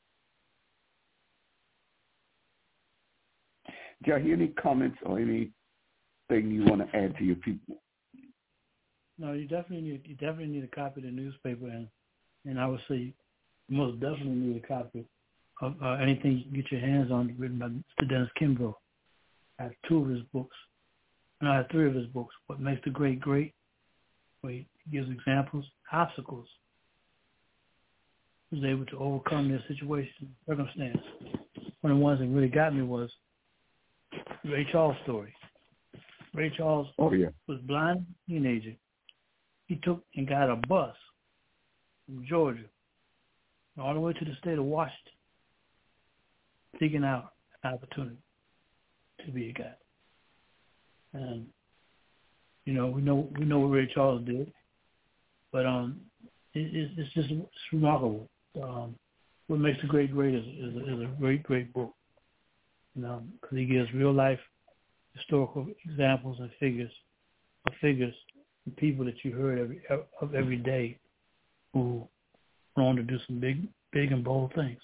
Jahi, any comments or anything you want to add to your people? No, you definitely need you definitely need a copy of the newspaper, and and I would say you most definitely need a copy of uh, anything you can get your hands on written by Mister Dennis Kimbro. I have two of his books. No, I have three of his books. What Makes the Great Great, where he gives examples, obstacles. He was able to overcome their situation, circumstance. One of the ones that really got me was Ray Charles' story. Ray Charles oh, yeah. was a blind teenager. He took and got a bus from Georgia all the way to the state of Washington, seeking out an opportunity to be a guy. And you know, we know we know what Ray Charles did, but um, it, it's, it's just it's remarkable. Um, What Makes the Great Great is, is, a, is a great, great book. You know, because he gives real life historical examples and figures of figures and people that you heard every, of every day who went on to do some big, big and bold things.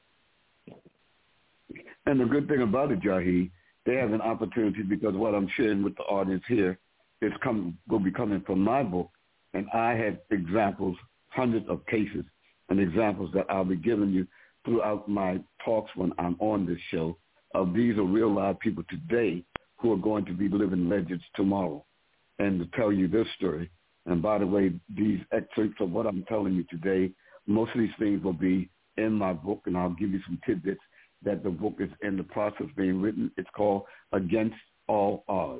And the good thing about it, Jahi, they have an opportunity, because what I'm sharing with the audience here is come will be coming from my book, and I have examples, hundreds of cases and examples that I'll be giving you throughout my talks when I'm on this show. Of these are real live people today who are going to be living legends tomorrow, and to tell you this story. And by the way, these excerpts of what I'm telling you today, most of these things will be in my book, and I'll give you some tidbits that the book is in the process of being written. It's called Against All Odds.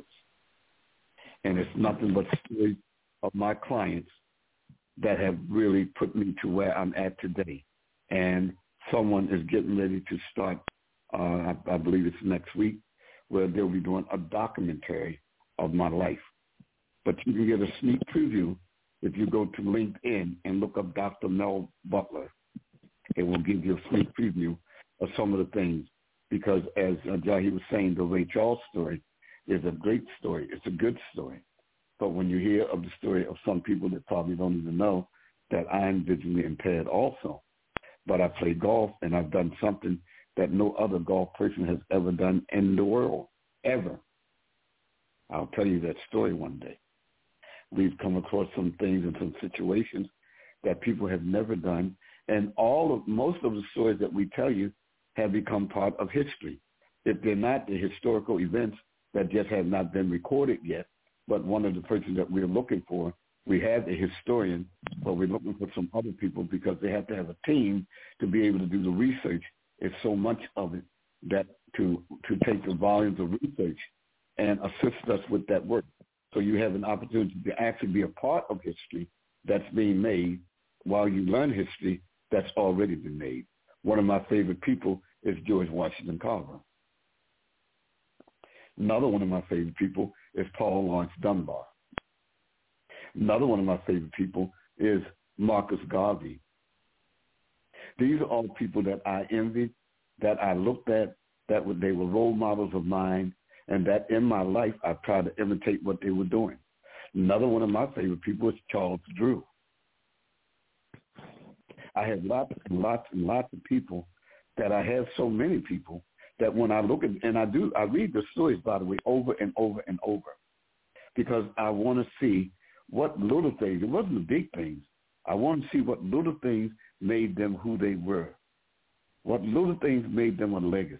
And it's nothing but stories of my clients that have really put me to where I'm at today. And someone is getting ready to start, uh, I, I believe it's next week, where they'll be doing a documentary of my life. But you can get a sneak preview if you go to LinkedIn and look up Doctor Mel Butler. It will give you a sneak preview of some of the things, because as uh, Jahi was saying, the Ray Charles story is a great story. It's a good story. But when you hear of the story of some people that probably don't even know that I'm visually impaired also, but I play golf and I've done something that no other golf person has ever done in the world, ever. I'll tell you that story one day. We've come across some things and some situations that people have never done, and all of most of the stories that we tell you have become part of history. If they're not the historical events that just have not been recorded yet, but one of the persons that we're looking for, we have a historian, but we're looking for some other people because they have to have a team to be able to do the research. It's so much of it that to to take the volumes of research and assist us with that work. So you have an opportunity to actually be a part of history that's being made while you learn history that's already been made. One of my favorite people is George Washington Carver. Another one of my favorite people is Paul Laurence Dunbar. Another one of my favorite people is Marcus Garvey. These are all people that I envied, that I looked at, that they were role models of mine, and that in my life I tried to imitate what they were doing. Another one of my favorite people is Charles Drew. I have lots and lots and lots of people that I have so many people that when I look at, and I do, I read the stories, by the way, over and over and over, because I want to see what little things, it wasn't the big things, I want to see what little things made them who they were, what little things made them a legacy.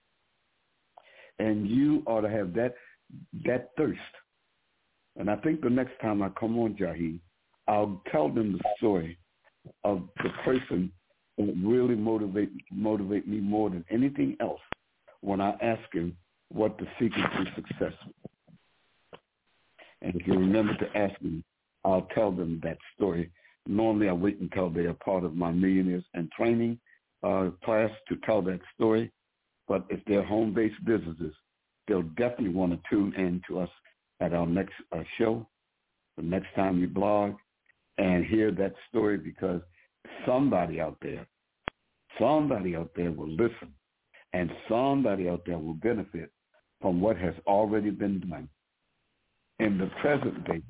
And you ought to have that that thirst. And I think the next time I come on, Jahi, I'll tell them the story of the person that really motivate motivate me more than anything else when I ask him what the secret to success is. And if you remember to ask me, I'll tell them that story. Normally, I wait until they are part of my Millionaires and Training uh, class to tell that story. But if they're home-based businesses, they'll definitely want to tune in to us at our next uh, show, the next time we blog, and hear that story, because somebody out there, somebody out there will listen, and somebody out there will benefit from what has already been done in the present day.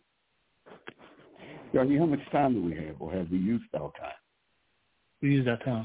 Johnny, how much time do we have, or have we used our time? We used our time.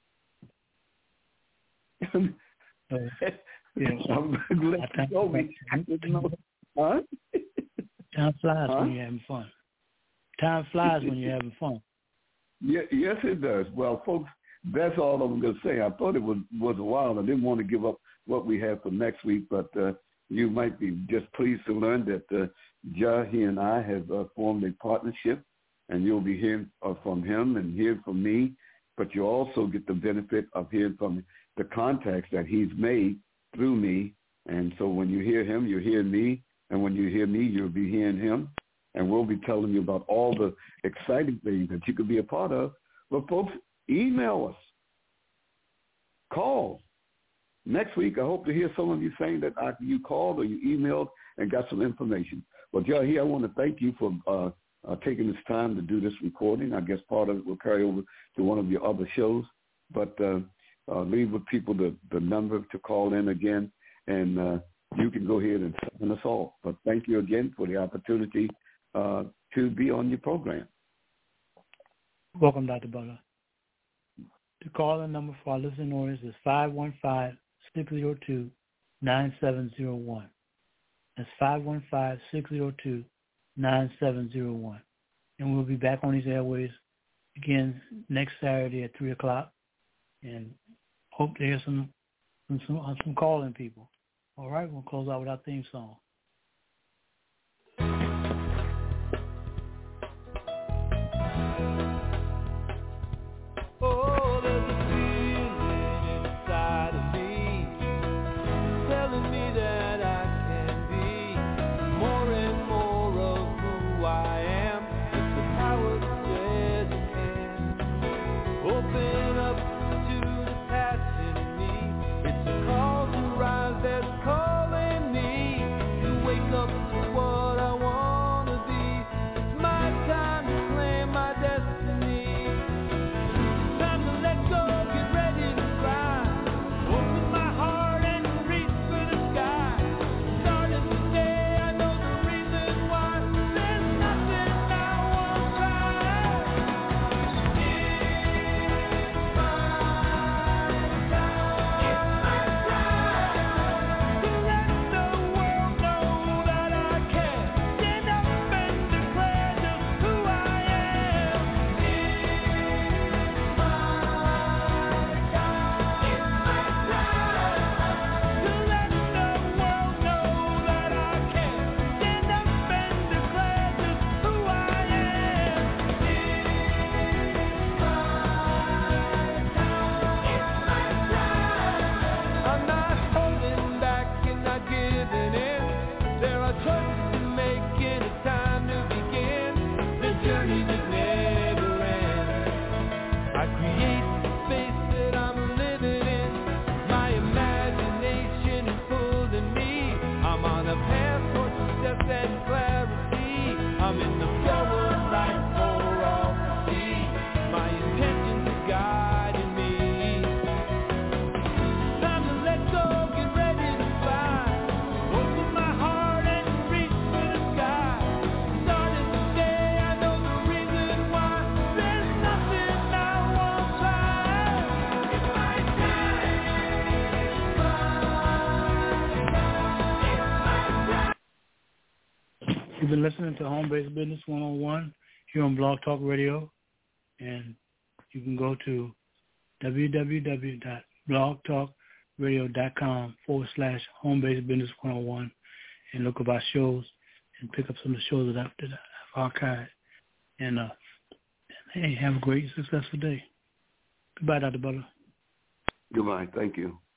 uh, yeah. I'm glad you told me. I didn't know. Huh? Time flies huh? when you're having fun. Time flies when you're having fun. Yeah, yes, it does. Well, folks, that's all I'm going to say. I thought it was, was a while. I didn't want to give up what we have for next week, but uh, you might be just pleased to learn that uh, Ja, he and I have uh, formed a partnership, and you'll be hearing uh, from him and hearing from me, but you also get the benefit of hearing from the contacts that he's made through me. And so when you hear him, you're hearing me, and when you hear me, you'll be hearing him, and we'll be telling you about all the exciting things that you could be a part of. But folks, email us, call. Next week, I hope to hear some of you saying that I, you called or you emailed and got some information. Well, Joe, here I want to thank you for uh, uh, taking this time to do this recording. I guess part of it will carry over to one of your other shows. But uh, uh, leave with people the, the number to call in again, and uh, you can go ahead and sign us all. But thank you again for the opportunity uh, to be on your program. Welcome, Doctor Butler. The call-in number for our listening audience is five one five, six zero two, nine seven zero one. That's five one five, six zero two, nine seven zero one. And we'll be back on these airways again next Saturday at three o'clock. And hope to hear some some, some, some calling people. All right, we'll close out with our theme song. You've been listening to Home Based Business one oh one here on Blog Talk Radio, and you can go to www.blogtalkradio.com forward slash Home Based Business one oh one and look up our shows and pick up some of the shows that I've, that I've archived. And, uh, hey, have a great, successful day. Goodbye, Doctor Butler. Goodbye. Thank you.